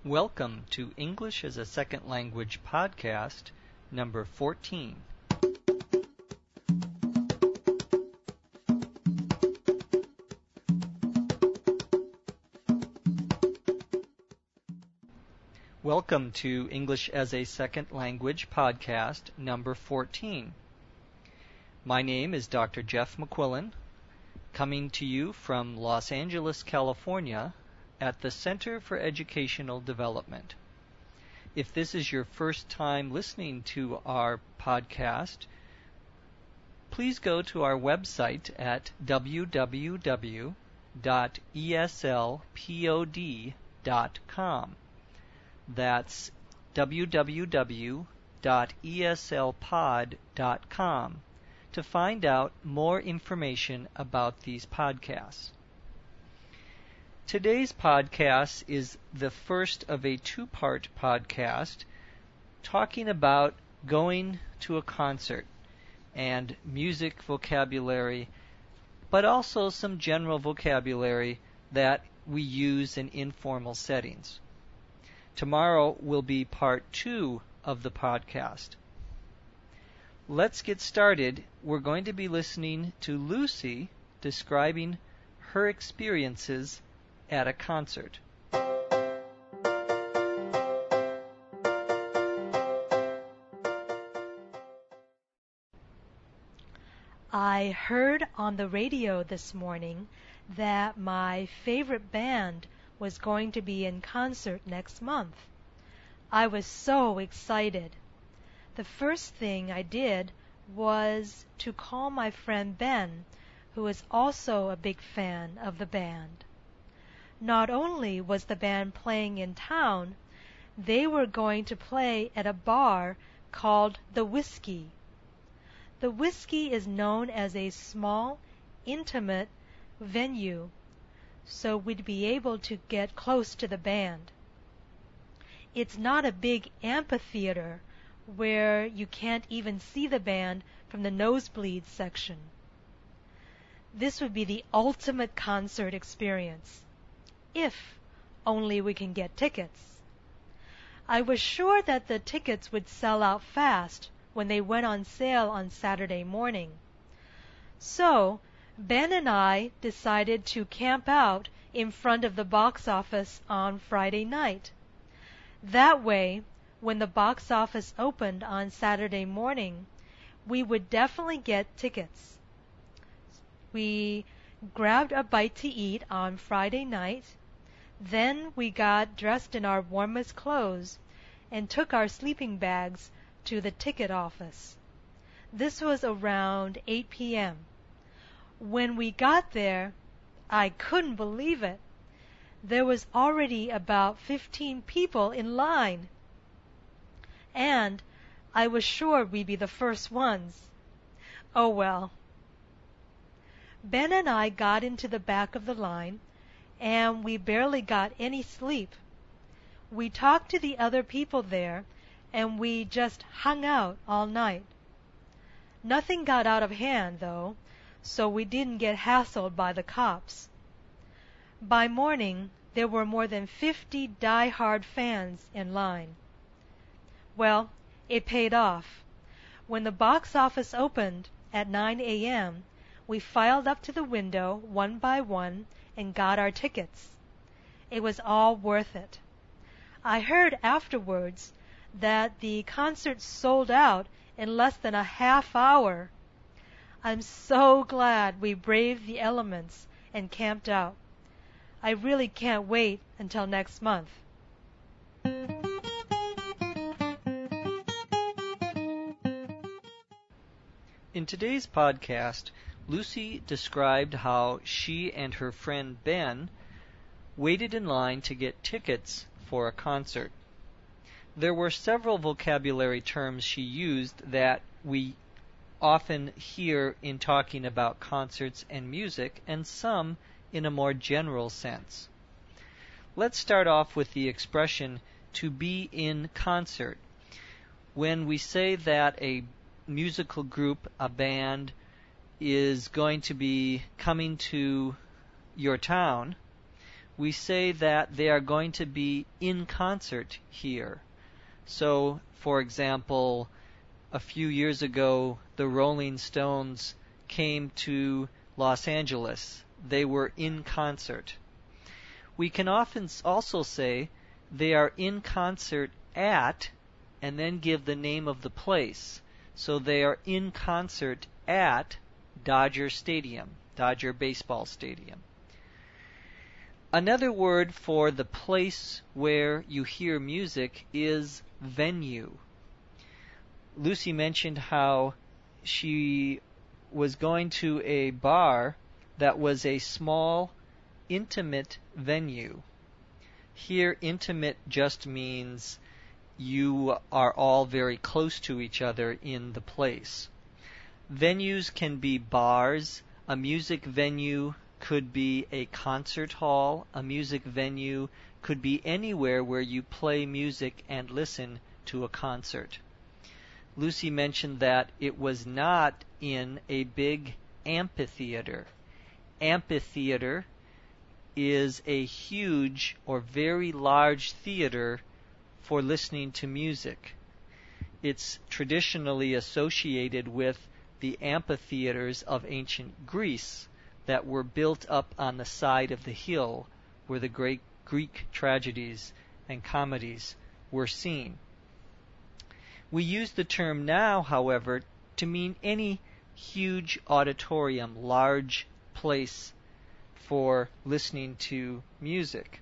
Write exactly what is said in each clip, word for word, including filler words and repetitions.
Welcome to English as a Second Language podcast number fourteen. Welcome to English as a Second Language podcast number fourteen. My name is Doctor Jeff McQuillan, coming to you from Los Angeles, California, at the Center for Educational Development. If this is your first time listening to our podcast, please go to our website at w w w dot e s l pod dot com. That's w w w dot e s l pod dot com to find out more information about these podcasts. Today's podcast is the first of a two-part podcast talking about going to a concert and music vocabulary, but also some general vocabulary that we use in informal settings. Tomorrow will be part two of the podcast. Let's get started. We're going to be listening to Lucy describing her experiences at a concert. I heard on the radio this morning that my favorite band was going to be in concert next month. I was so excited. The first thing I did was to call my friend Ben, who is also a big fan of the band. Not only was the band playing in town, they were going to play at a bar called The Whiskey. The Whiskey is known as a small, intimate venue, so we'd be able to get close to the band. It's not a big amphitheater where you can't even see the band from the nosebleed section. This would be the ultimate concert experience, if only we can get tickets. I was sure that the tickets would sell out fast when they went on sale on Saturday morning. So, Ben and I decided to camp out in front of the box office on Friday night. That way, when the box office opened on Saturday morning, we would definitely get tickets. We grabbed a bite to eat on Friday night. Then we got dressed in our warmest clothes and took our sleeping bags to the ticket office. This was around eight p.m. When we got there, I couldn't believe it. There was already about fifteen people in line. And I was sure we'd be the first ones. Oh well. Ben and I got into the back of the line, and we barely got any sleep. We talked to the other people there, and we just hung out all night. Nothing got out of hand, though, so we didn't get hassled by the cops. By morning, there were more than fifty die-hard fans in line. Well, it paid off. When the box office opened at nine a.m., we filed up to the window one by one and got our tickets. It was all worth it. I heard afterwards that the concert sold out in less than a half hour. I'm so glad we braved the elements and camped out. I really can't wait until next month. In today's podcast, Lucy described how she and her friend Ben waited in line to get tickets for a concert. There were several vocabulary terms she used that we often hear in talking about concerts and music, and some in a more general sense. Let's start off with the expression to be in concert. When we say that a musical group, a band, is going to be coming to your town, we say that they are going to be in concert here. So, for example, a few years ago, the Rolling Stones came to Los Angeles. They were in concert. We can often also say they are in concert at, and then give the name of the place. So they are in concert at Dodger Stadium, Dodger Baseball Stadium. Another word for the place where you hear music is venue. Lucy mentioned how she was going to a bar that was a small, intimate venue. Here, intimate just means you are all very close to each other in the place. Venues can be bars. A music venue could be a concert hall. A music venue could be anywhere where you play music and listen to a concert. Lucy mentioned that it was not in a big amphitheater. Amphitheater is a huge or very large theater for listening to music. It's traditionally associated with the amphitheaters of ancient Greece that were built up on the side of the hill where the great Greek tragedies and comedies were seen. We use the term now, however, to mean any huge auditorium, large place for listening to music.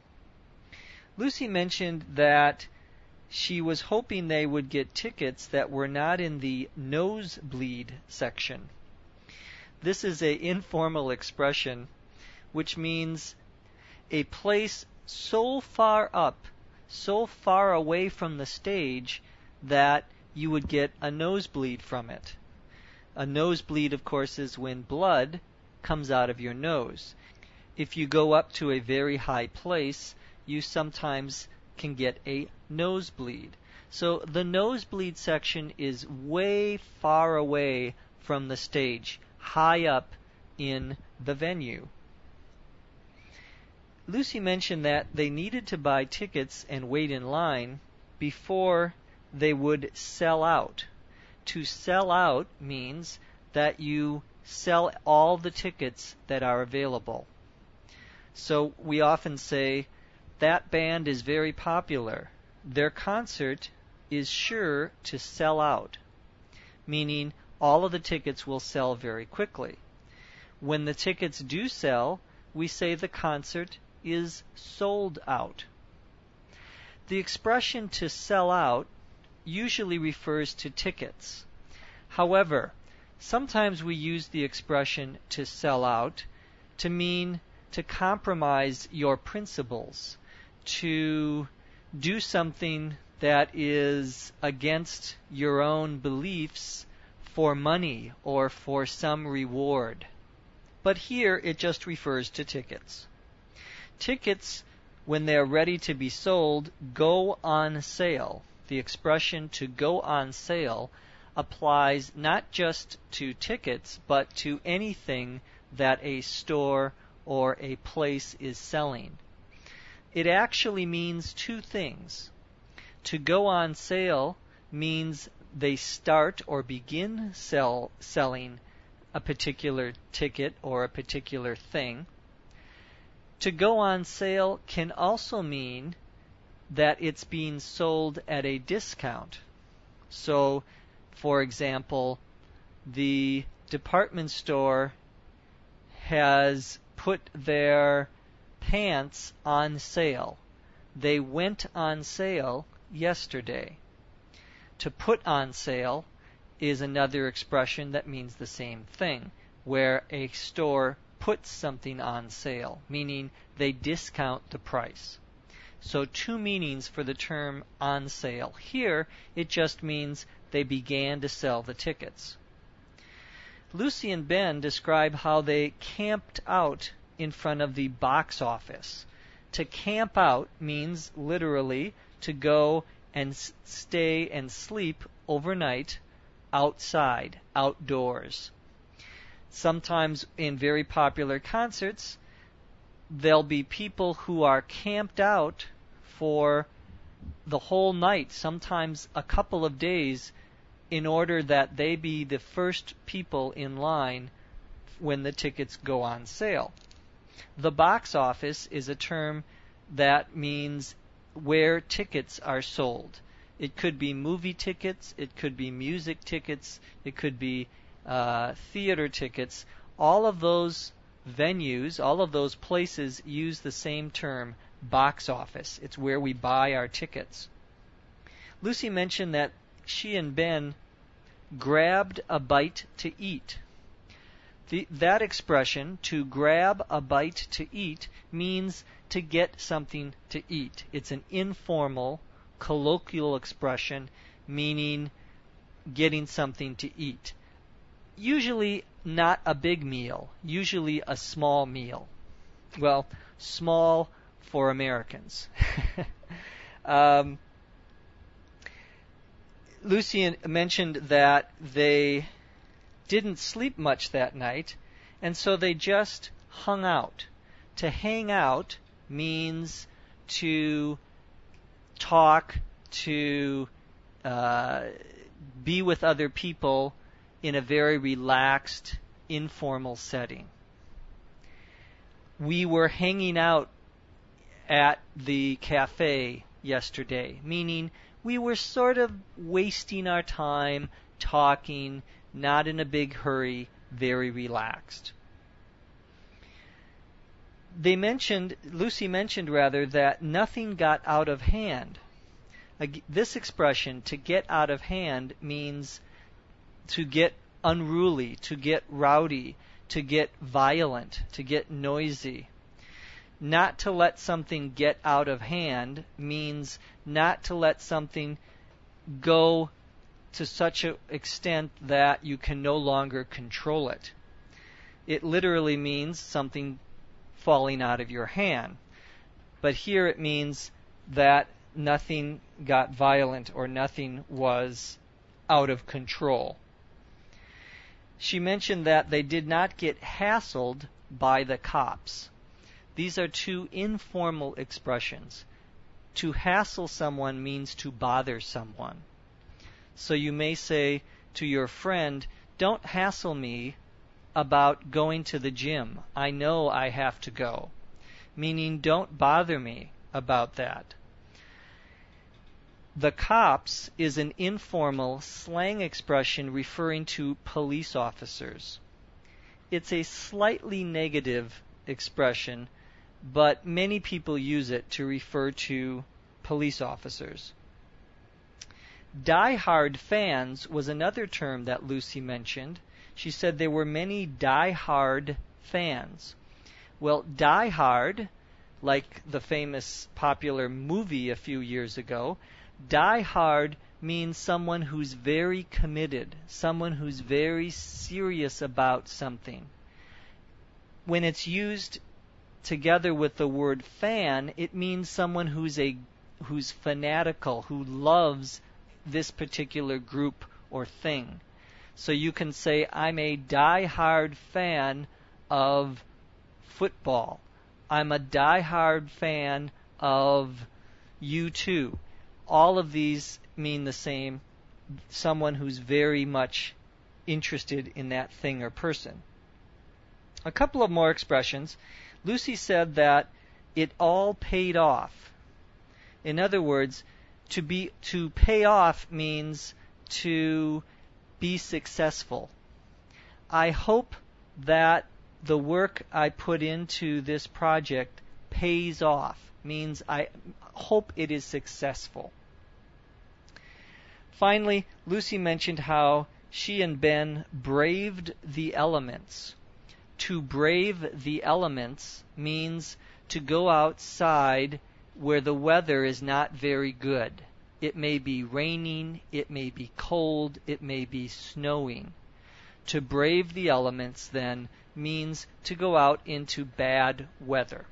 Lucy mentioned that she was hoping they would get tickets that were not in the nosebleed section. This is an informal expression which means a place so far up, so far away from the stage that you would get a nosebleed from it. A nosebleed, of course, is when blood comes out of your nose. If you go up to a very high place, you sometimes can get a nosebleed. So the nosebleed section is way far away from the stage, high up in the venue. Lucy mentioned that they needed to buy tickets and wait in line before they would sell out. To sell out means that you sell all the tickets that are available. So we often say, that band is very popular. Their concert is sure to sell out, meaning all of the tickets will sell very quickly. When the tickets do sell, we say the concert is sold out. The expression to sell out usually refers to tickets. However, sometimes we use the expression to sell out to mean to compromise your principles, to do something that is against your own beliefs for money or for some reward. But here it just refers to tickets. Tickets, when they are ready to be sold, go on sale. The expression to go on sale applies not just to tickets, but to anything that a store or a place is selling. It actually means two things. To go on sale means they start or begin sell, selling a particular ticket or a particular thing. To go on sale can also mean that it's being sold at a discount. So, for example, the department store has put their pants on sale. They went on sale yesterday. To put on sale is another expression that means the same thing, where a store puts something on sale, meaning they discount the price. So two meanings for the term on sale. Here, it just means they began to sell the tickets. Lucy and Ben describe how they camped out in front of the box office. To camp out means literally to go and s- stay and sleep overnight outside, outdoors. Sometimes in very popular concerts, there'll be people who are camped out for the whole night, sometimes a couple of days, in order that they be the first people in line when the tickets go on sale. The box office is a term that means where tickets are sold. It could be movie tickets, it could be music tickets, it could be uh, theater tickets. All of those venues, all of those places use the same term, box office. It's where we buy our tickets. Lucy mentioned that she and Ben grabbed a bite to eat. The, that expression, to grab a bite to eat, means to get something to eat. It's an informal, colloquial expression meaning getting something to eat. Usually not a big meal, usually a small meal. Well, small for Americans. um, Lucy mentioned that they didn't sleep much that night, and so they just hung out. To hang out means to talk, to uh, be with other people in a very relaxed, informal setting. We were hanging out at the cafe yesterday, meaning we were sort of wasting our time talking, not in a big hurry, very relaxed. They mentioned, Lucy mentioned rather, that nothing got out of hand. This expression, to get out of hand, means to get unruly, to get rowdy, to get violent, to get noisy. Not to let something get out of hand means not to let something go to such an extent that you can no longer control it. It literally means something falling out of your hand. But here it means that nothing got violent or nothing was out of control. She mentioned that they did not get hassled by the cops. These are two informal expressions. To hassle someone means to bother someone. So you may say to your friend, "Don't hassle me about going to the gym. I know I have to go." Meaning, don't bother me about that. The cops is an informal slang expression referring to police officers. It's a slightly negative expression, but many people use it to refer to police officers. Die-hard fans was another term that Lucy mentioned. She said there were many die-hard fans. Well, die-hard, like the famous popular movie a few years ago, die-hard means someone who's very committed, someone who's very serious about something. When it's used together with the word fan, it means someone who's a who's fanatical, who loves this particular group or thing. So you can say, I'm a die-hard fan of football. I'm a die-hard fan of U two. All of these mean the same, someone who's very much interested in that thing or person. A couple of more expressions. Lucy said that it all paid off. In other words, to be to pay off means to be successful. I hope that the work I put into this project pays off, means I hope it is successful. Finally, Lucy mentioned how she and Ben braved the elements. To brave the elements means to go outside where the weather is not very good. It may be raining, it may be cold, it may be snowing. To brave the elements, then, means to go out into bad weather.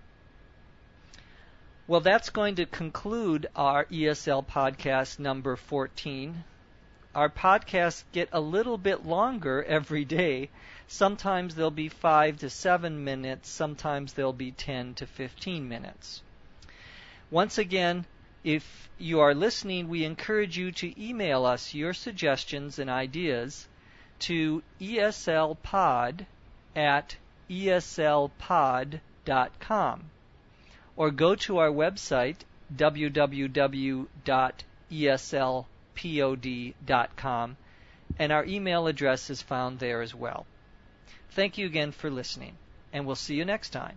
Well, that's going to conclude our E S L podcast number fourteen. our podcasts get a little bit longer every day. Sometimes they'll be five to seven minutes. Sometimes they'll be ten to fifteen minutes. Once again, if you are listening, we encourage you to email us your suggestions and ideas to eslpod at eslpod dot com, or go to our website w w w dot e s l pod dot com, and our email address is found there as well. Thank you again for listening, and we'll see you next time.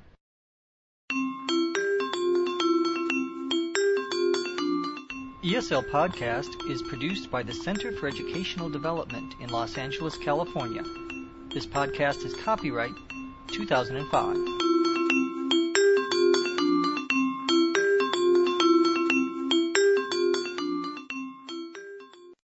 E S L Podcast is produced by the Center for Educational Development in Los Angeles, California. This podcast is copyright two thousand five.